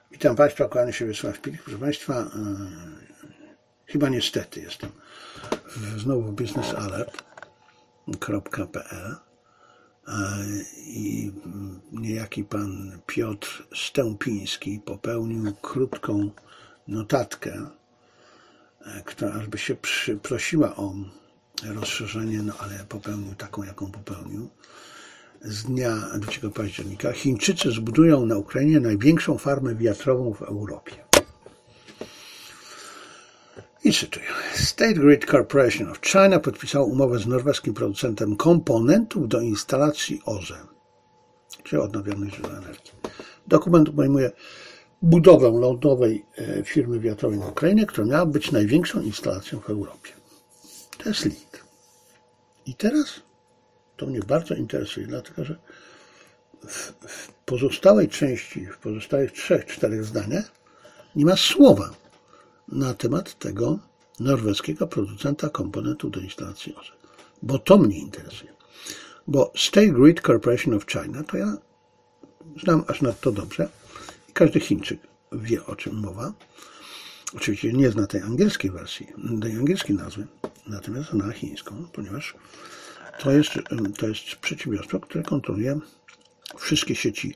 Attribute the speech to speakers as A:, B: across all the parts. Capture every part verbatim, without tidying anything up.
A: Witam Państwa, kłaniam się Wiesław Pilik. Proszę Państwa, e, chyba niestety jestem znowu w business alert kropka p l e, i niejaki pan Piotr Stępiński popełnił krótką notatkę, e, która ażby się przy, prosiła o rozszerzenie, no ale popełnił taką, jaką popełnił. Z dnia drugiego października Chińczycy zbudują na Ukrainie największą farmę wiatrową w Europie. I cytuję. State Grid Corporation of China podpisało umowę z norweskim producentem komponentów do instalacji O Z E, czyli odnawialnych źródeł energii. Dokument obejmuje budowę lądowej firmy wiatrowej na Ukrainie, która miała być największą instalacją w Europie. To jest lead. I teraz to mnie bardzo interesuje, dlatego że w, w pozostałej części, w pozostałych trzech, czterech zdaniach nie ma słowa na temat tego norweskiego producenta komponentów do instalacji O Z E. Bo to mnie interesuje. Bo State Grid Corporation of China to ja znam aż nadto dobrze i każdy Chińczyk wie, o czym mowa. Oczywiście nie zna tej angielskiej wersji, tej angielskiej nazwy, natomiast zna chińską, ponieważ To jest, to jest przedsiębiorstwo, które kontroluje wszystkie sieci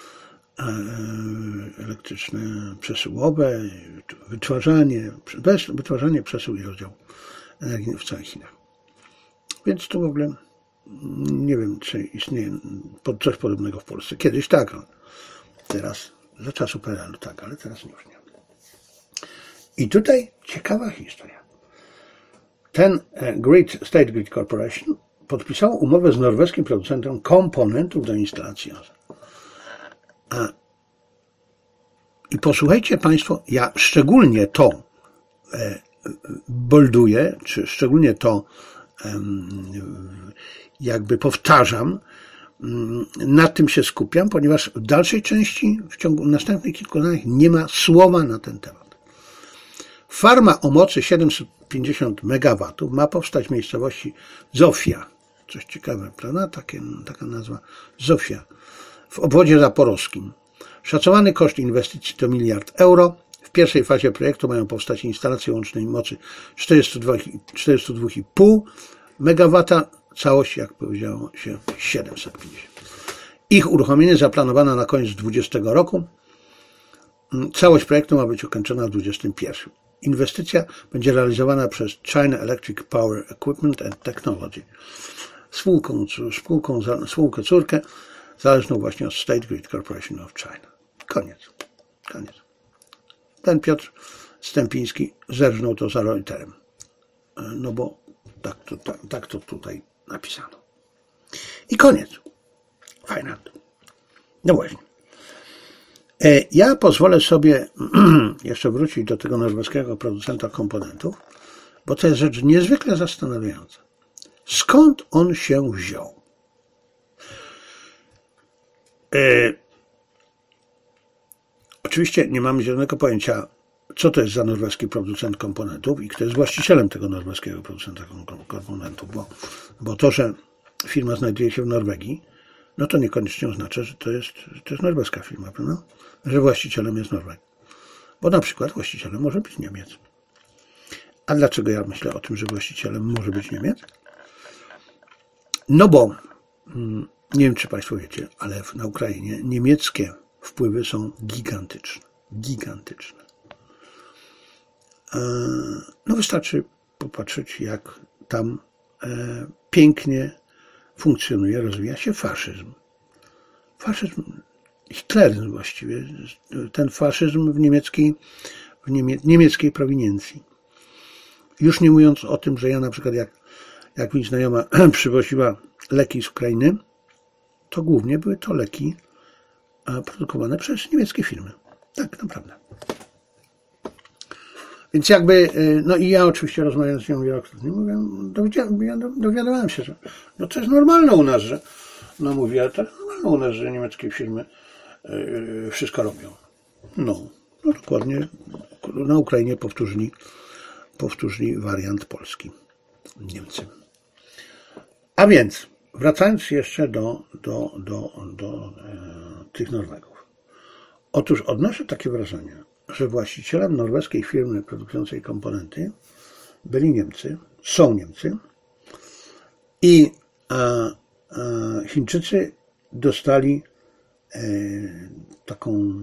A: elektryczne, przesyłowe, wytwarzanie, wytwarzanie, przesył i rozdział energii w całych Chinach. Więc tu w ogóle nie wiem, czy istnieje coś podobnego w Polsce. Kiedyś tak, teraz, za czasu P R L u tak, ale teraz już nie. I tutaj ciekawa historia. Ten Grid, State Grid Corporation podpisało umowę z norweskim producentem komponentów do instalacji O Z E. I posłuchajcie Państwo, ja szczególnie to bolduję, czy szczególnie to jakby powtarzam, na tym się skupiam, ponieważ w dalszej części, w ciągu następnych kilku zdań nie ma słowa na ten temat. Farma o mocy siedemset pięćdziesiąt megawatów ma powstać w miejscowości Zofia. Coś ciekawe, prawda? Takie, taka nazwa. Zofia. W obwodzie zaporowskim. Szacowany koszt inwestycji to miliard euro. W pierwszej fazie projektu mają powstać instalacje łącznej mocy czterdzieści dwa i pół megawata. Całość, jak powiedziało się, siedemset pięćdziesiąt. Ich uruchomienie zaplanowane na koniec dwudziestego roku. Całość projektu ma być ukończona w dwudziestym pierwszym. Inwestycja będzie realizowana przez China Electric Power Equipment and Technology, spółką, spółką, spółkę córkę zależną właśnie od State Grid Corporation of China. Koniec. Koniec. Ten Piotr Stępiński zerżnął to za Reuterem. No bo tak to, tak, tak to tutaj napisano. I koniec. Fajna. No właśnie. Ja pozwolę sobie jeszcze wrócić do tego norweskiego producenta komponentów, bo to jest rzecz niezwykle zastanawiająca. Skąd on się wziął? E, oczywiście nie mamy zielonego pojęcia, co to jest za norweski producent komponentów i kto jest właścicielem tego norweskiego producenta komponentów, bo, bo to, że firma znajduje się w Norwegii, no to niekoniecznie oznacza, że to jest, że to jest norweska firma, prawda? Że właścicielem jest Norweg. Bo na przykład właścicielem może być Niemiec. A dlaczego ja myślę o tym, że właścicielem może być Niemiec? No bo, nie wiem czy Państwo wiecie, ale na Ukrainie niemieckie wpływy są gigantyczne. Gigantyczne. No wystarczy popatrzeć, jak tam pięknie funkcjonuje, rozwija się faszyzm. Faszyzm, hitleryzm właściwie, ten faszyzm w niemieckiej, w niemie, niemieckiej prowiniencji. Już nie mówiąc o tym, że ja na przykład jak, jak mi znajoma przywoziła leki z Ukrainy, to głównie były to leki produkowane przez niemieckie firmy. Tak, naprawdę. Więc jakby, no i ja oczywiście rozmawiając z nią wielokrotnie, mówię, dowiadywałem się, że no to jest normalne u nas, że no mówię, to jest normalne u nas, że niemieckie firmy wszystko robią. No, no dokładnie na Ukrainie powtórzyli, powtórzyli wariant polski. Niemcy. A więc, wracając jeszcze do, do, do, do e, tych Norwegów. Otóż odnoszę takie wrażenie, że właścicielem norweskiej firmy produkującej komponenty byli Niemcy, są Niemcy i a, a Chińczycy dostali e, taką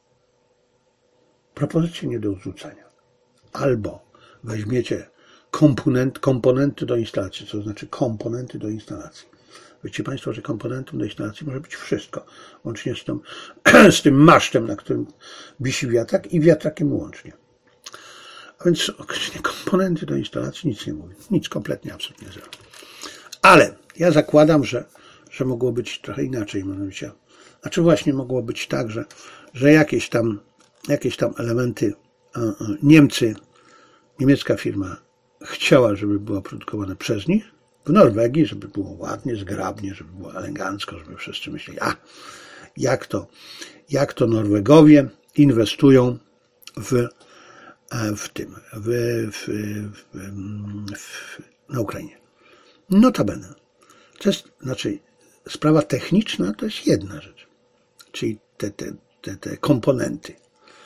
A: propozycję nie do odrzucenia. Albo weźmiecie komponent, komponenty do instalacji, co znaczy komponenty do instalacji. Wiecie Państwo, że komponentem do instalacji może być wszystko, łącznie z tym, z tym masztem, na którym wisi wiatrak i wiatrakiem łącznie. A więc określenie komponenty do instalacji nic nie mówi. Nic, kompletnie, absolutnie zero. Ale ja zakładam, że, że mogło być trochę inaczej, mianowicie. Znaczy właśnie mogło być tak, że, że jakieś tam, jakieś tam elementy Niemcy, niemiecka firma chciała, żeby było produkowane przez nich w Norwegii, żeby było ładnie, zgrabnie, żeby było elegancko, żeby wszyscy myśleli, a jak to, jak to Norwegowie inwestują w, w tym, w, w, w, w, na Ukrainie. Notabene. To jest, znaczy, sprawa techniczna to jest jedna rzecz, czyli te, te, te, te komponenty.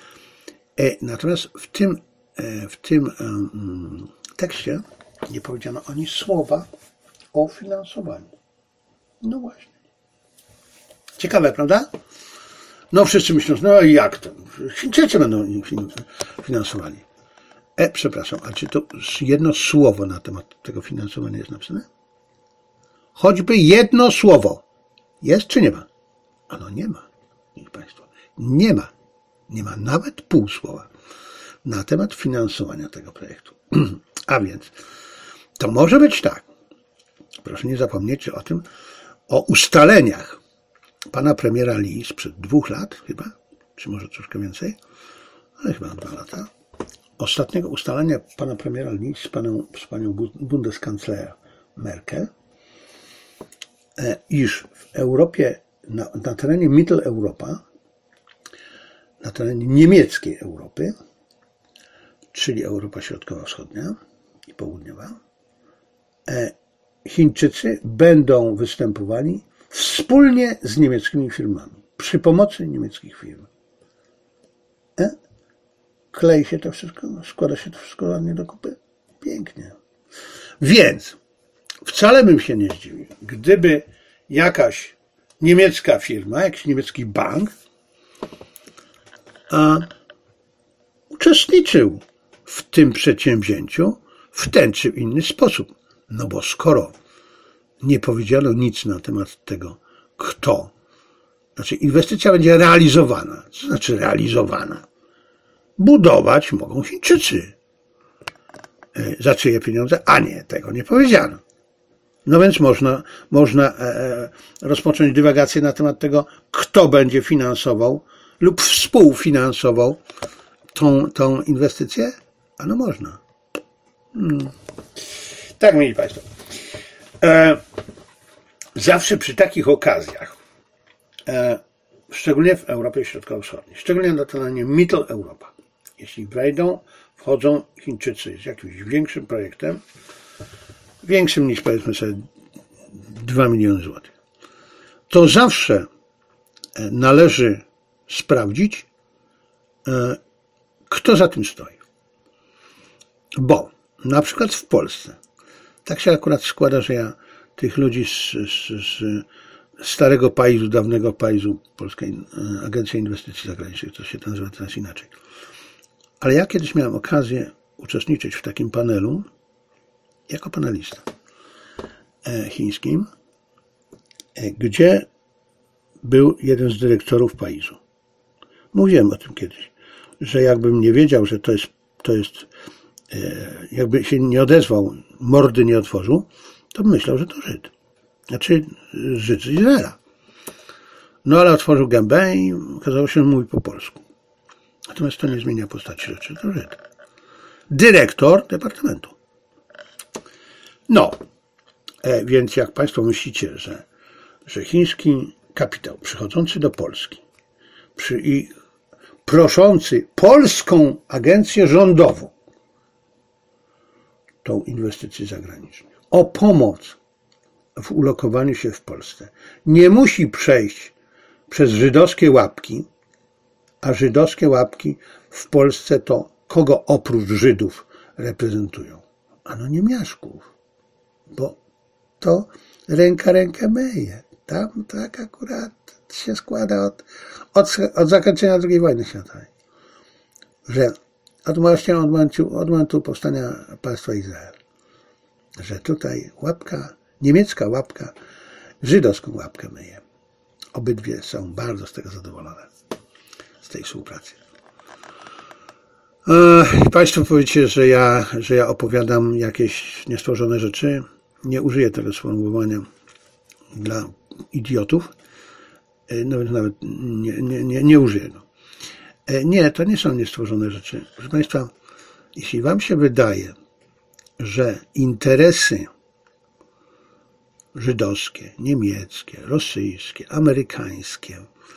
A: E, natomiast w tym, e, w tym um, tekście nie powiedziano ani słowa o finansowaniu. No właśnie. Ciekawe, prawda? No wszyscy myślą, no jak to? Chińczycy będą finansowali. E, przepraszam, a czy to jedno słowo na temat tego finansowania jest napisane? Choćby jedno słowo. Jest czy nie ma? Ano nie ma, niech Państwo. Nie ma. Nie ma nawet pół słowa na temat finansowania tego projektu. A więc to może być tak. Proszę nie zapomnieć o tym, o ustaleniach pana premiera Lee sprzed dwóch lat chyba, czy może troszkę więcej, ale chyba dwa lata. Ostatniego ustalenia pana premiera Lee z panią, z panią Bundeskancler Merkel, iż w Europie, na, na terenie Mitteleuropa, na terenie niemieckiej Europy, czyli Europa Środkowo-Wschodnia i Południowa, Chińczycy będą występowali wspólnie z niemieckimi firmami, przy pomocy niemieckich firm. E? Klei się to wszystko, składa się to wszystko ładnie do kupy. Pięknie. Więc wcale bym się nie zdziwił, gdyby jakaś niemiecka firma, jakiś niemiecki bank a, uczestniczył w tym przedsięwzięciu w ten czy inny sposób. No bo skoro nie powiedziano nic na temat tego, kto, znaczy inwestycja będzie realizowana, co znaczy realizowana? Budować mogą Chińczycy. Za czyje pieniądze? A nie, tego nie powiedziano. No więc można, można rozpocząć dywagację na temat tego, kto będzie finansował lub współfinansował tą, tą inwestycję? A no można. Hmm. Tak, mieli Państwo. E, zawsze przy takich okazjach, e, szczególnie w Europie Środkowo-Wschodniej, szczególnie na terenie Mitteleuropa, jeśli wejdą, wchodzą Chińczycy z jakimś większym projektem, większym niż powiedzmy sobie dwa miliony złotych, to zawsze należy sprawdzić, e, kto za tym stoi. Bo na przykład w Polsce tak się akurat składa, że ja tych ludzi z, z, z starego pajzu, dawnego pajzu Polskiej Agencji Inwestycji Zagranicznych, to się to nazywa teraz inaczej. Ale ja kiedyś miałem okazję uczestniczyć w takim panelu jako panelista chińskim, gdzie był jeden z dyrektorów pajzu. Mówiłem o tym kiedyś, że jakbym nie wiedział, że to jest, to jest jakby się nie odezwał, mordy nie otworzył, to bym myślał, że to Żyd. Znaczy Żyd z Izraela. No ale otworzył gębę i okazało się, że mówi po polsku. Natomiast to nie zmienia postaci rzeczy, to Żyd. Dyrektor departamentu. No, e, więc jak Państwo myślicie, że, że chiński kapitał przychodzący do Polski przy, i proszący polską agencję rządową, tą inwestycji zagranicznych, o pomoc w ulokowaniu się w Polsce, nie musi przejść przez żydowskie łapki, A żydowskie łapki w Polsce to kogo oprócz Żydów reprezentują? Ano niemiaszków, bo to ręka rękę myje. Tam tak akurat się składa od, od, od zakończenia drugiej wojny światowej, że od, właśnie od momentu, od momentu powstania państwa Izrael, że tutaj łapka, niemiecka łapka, żydowską łapkę myje. Obydwie są bardzo z tego zadowolone, z tej współpracy. E, Państwo powiecie, że ja, że ja opowiadam jakieś niestworzone rzeczy. Nie użyję tego sformułowania dla idiotów. Nawet, nawet nie, nie, nie, nie użyję go. Nie, to nie są niestworzone rzeczy. Proszę Państwa, jeśli Wam się wydaje, że interesy żydowskie, niemieckie, rosyjskie, amerykańskie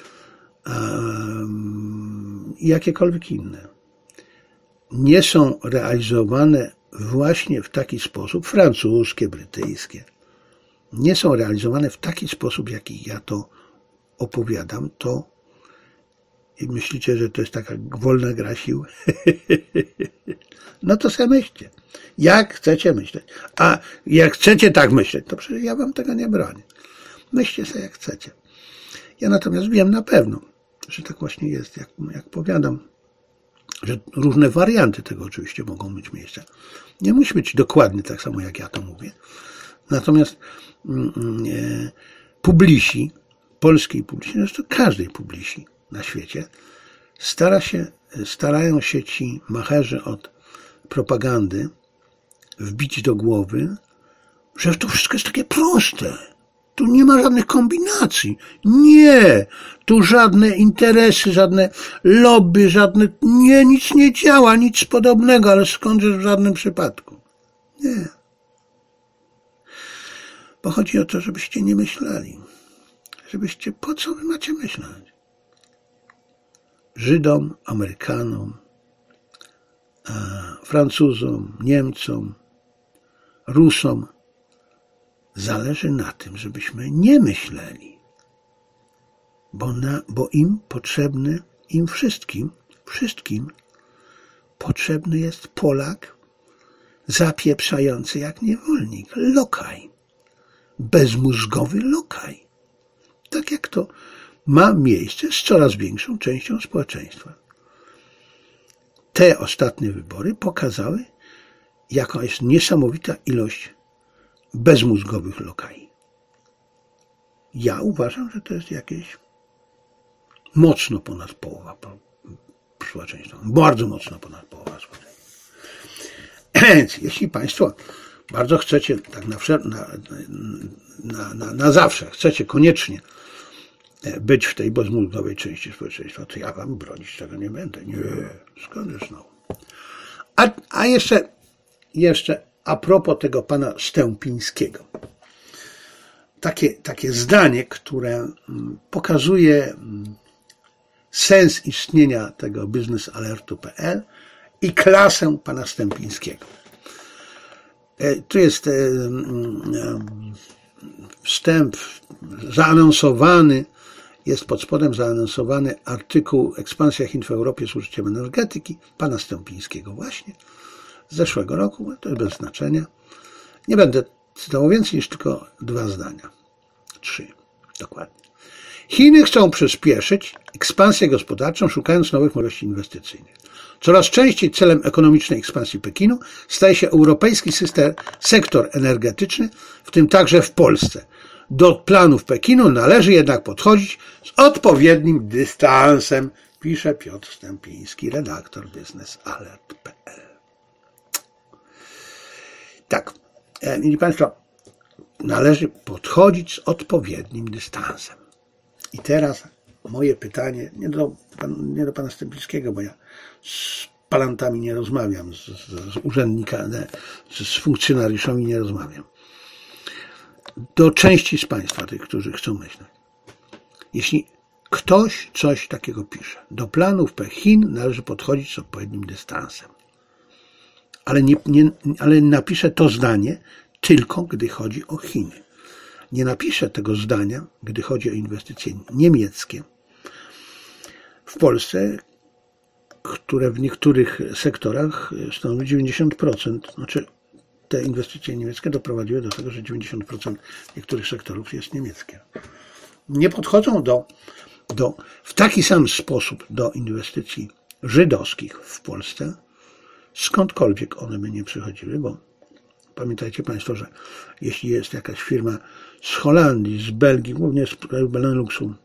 A: um, i jakiekolwiek inne nie są realizowane właśnie w taki sposób, francuskie, brytyjskie, nie są realizowane w taki sposób, jaki ja to opowiadam, to i myślicie, że to jest taka wolna gra sił? No to sobie myślcie. Jak chcecie myśleć. A jak chcecie tak myśleć, to przecież ja wam tego nie bronię. Myślcie sobie jak chcecie. Ja natomiast wiem na pewno, że tak właśnie jest, jak, jak powiadam, że różne warianty tego oczywiście mogą mieć miejsce. Nie musi być dokładnie tak samo, jak ja to mówię. Natomiast mm, e, publisi, polskiej publisi, zresztą każdej publisi na świecie, stara się, starają się ci macherzy od propagandy wbić do głowy, że to wszystko jest takie proste. Tu nie ma żadnych kombinacji. Nie! Tu żadne interesy, żadne lobby, żadne... Nie, nic nie działa, nic podobnego, ale skądże w żadnym przypadku. Nie. Bo chodzi o to, żebyście nie myśleli. Żebyście... Po co wy macie myśleć? Żydom, Amerykanom, Francuzom, Niemcom, Rusom zależy na tym, żebyśmy nie myśleli, bo, na, bo im potrzebny, im wszystkim, wszystkim potrzebny jest Polak zapieprzający jak niewolnik, lokaj, bezmózgowy lokaj. Tak jak to ma miejsce z coraz większą częścią społeczeństwa. Te ostatnie wybory pokazały, jaka jest niesamowita ilość bezmózgowych lokali. Ja uważam, że to jest jakieś mocno ponad połowa społeczeństwa. Bardzo mocno ponad połowa społeczeństwa. Więc jeśli Państwo bardzo chcecie, tak na, na, na, na, na zawsze, chcecie koniecznie być w tej bezmózgowej części społeczeństwa, to ja wam bronić tego nie będę. Nie, skądż no. A, a jeszcze, jeszcze a propos tego pana Stępińskiego. Takie, takie zdanie, które pokazuje sens istnienia tego biznesalertu kropka pe el i klasę pana Stępińskiego. Tu jest wstęp zaanonsowany, jest pod spodem zaanonsowany artykuł Ekspansja Chin w Europie z użyciem energetyki pana Stępińskiego właśnie z zeszłego roku, to jest bez znaczenia. Nie będę cytował więcej niż tylko dwa zdania. Trzy, dokładnie. Chiny chcą przyspieszyć ekspansję gospodarczą, szukając nowych możliwości inwestycyjnych. Coraz częściej celem ekonomicznej ekspansji Pekinu staje się europejski system, sektor energetyczny, w tym także w Polsce. Do planów Pekinu należy jednak podchodzić z odpowiednim dystansem, pisze Piotr Stępiński, redaktor biznesalert kropka pe el. Tak, mili Państwo, należy podchodzić z odpowiednim dystansem. I teraz moje pytanie, nie do, nie do pana Stępińskiego, bo ja z palantami nie rozmawiam, z, z urzędnikami, z funkcjonariuszami nie rozmawiam. Do części z Państwa, tych, którzy chcą myśleć. Jeśli ktoś coś takiego pisze, do planów Chin należy podchodzić z odpowiednim dystansem. Ale, nie, nie, ale napisze to zdanie tylko, gdy chodzi o Chiny. Nie napisze tego zdania, gdy chodzi o inwestycje niemieckie w Polsce, które w niektórych sektorach stanowi dziewięćdziesiąt procent, znaczy te inwestycje niemieckie doprowadziły do tego, że dziewięćdziesiąt procent niektórych sektorów jest niemieckie. Nie podchodzą do, do, w taki sam sposób do inwestycji żydowskich w Polsce, skądkolwiek one by nie przychodziły, bo pamiętajcie Państwo, że jeśli jest jakaś firma z Holandii, z Belgii, głównie z kraju Beneluxu,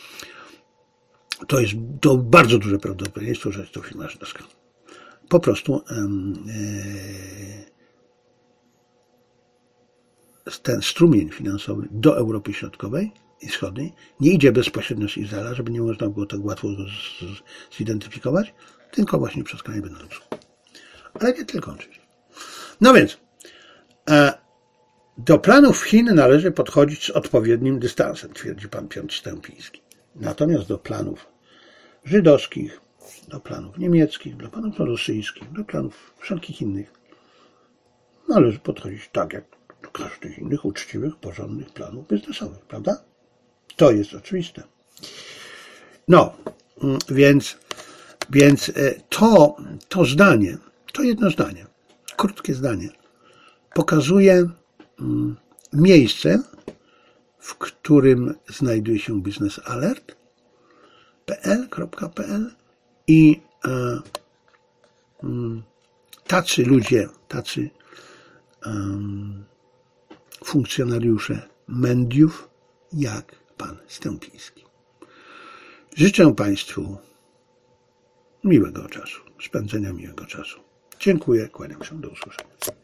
A: to jest to bardzo duże prawdopodobieństwo, że jest to firma żydowska. Po prostu ten strumień finansowy do Europy Środkowej i Wschodniej nie idzie bezpośrednio z Izraela, żeby nie można było tak łatwo go zidentyfikować, tylko właśnie przez kraj Beneluxu. Ale nie tylko oczywiście. No więc do planów Chin należy podchodzić z odpowiednim dystansem, twierdzi pan Piotr Stępiński. Natomiast do planów żydowskich, do planów niemieckich, do planów rosyjskich, do planów wszelkich innych należy podchodzić tak jak do każdych innych uczciwych, porządnych planów biznesowych, prawda? To jest oczywiste. No, więc, więc to, to zdanie, to jedno zdanie, krótkie zdanie, pokazuje miejsce, w którym znajduje się biznesalert kropka p l i e, tacy ludzie, tacy um, funkcjonariusze mediów jak pan Stępiński. Życzę Państwu miłego czasu, spędzenia miłego czasu. Dziękuję, kłaniam się, do usłyszenia.